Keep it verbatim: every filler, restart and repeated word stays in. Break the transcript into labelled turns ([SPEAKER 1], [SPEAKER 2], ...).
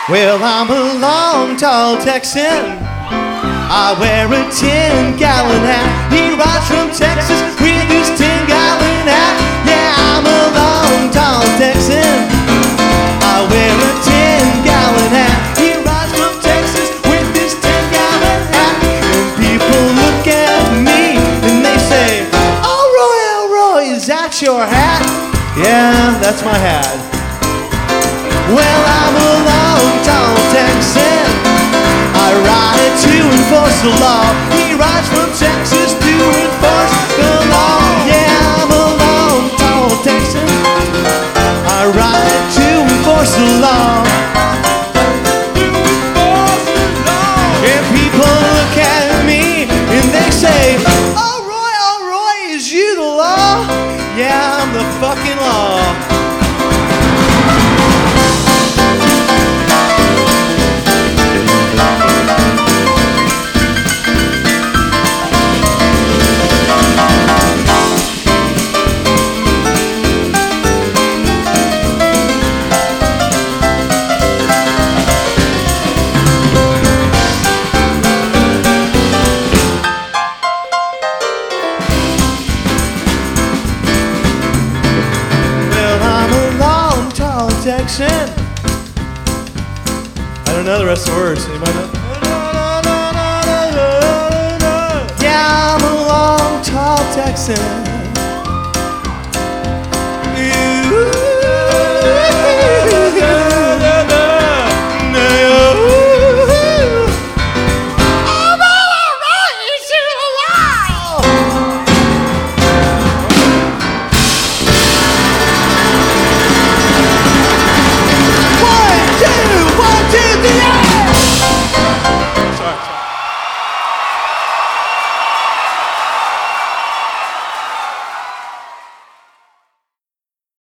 [SPEAKER 1] Well, I'm a long, tall Texan. I wear a ten-gallon hat. He rides from Texas with his ten-gallon hat. Yeah, I'm a long, tall Texan. I wear a ten-gallon hat. He rides from Texas with his ten-gallon hat. And people look at me and they say, "Oh, Roy, oh, Roy, is that your hat?" Yeah, that's my hat. Well, I'm a long, tall Texan. I ride to enforce the law. He rides from Texas to enforce the law. Yeah, I'm a long, tall Texan. I ride to enforce the law. And people look at me and they say, "Oh, Roy, oh, Roy, is you the law?" Yeah, I'm the fucking law. Texan. I don't know the rest of the words. Anybody know? Yeah, I'm a long, tall Texan.